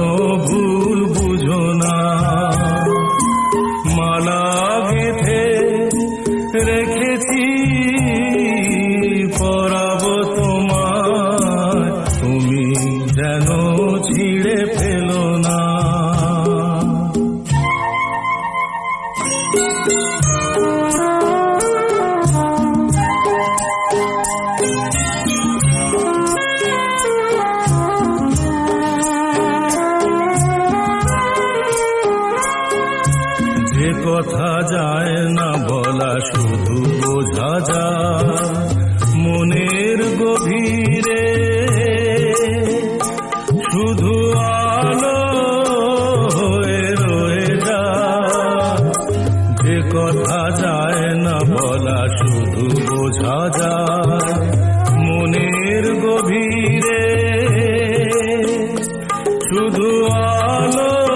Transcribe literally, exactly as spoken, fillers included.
ভুল বুঝো না। মালা গেঁথে রেখেছি পরাবো তোমায়, তুমি যেন ছিঁড়ে ফেলো না। যে কথা যায় না বলা শুধু বোঝা যায় মনের গভীরে, শুধু আলো হয়ে রয়ে যায়। যে কথা যায় না বলা শুধু বোঝা যায় মনের গভীরে, শুধু আলো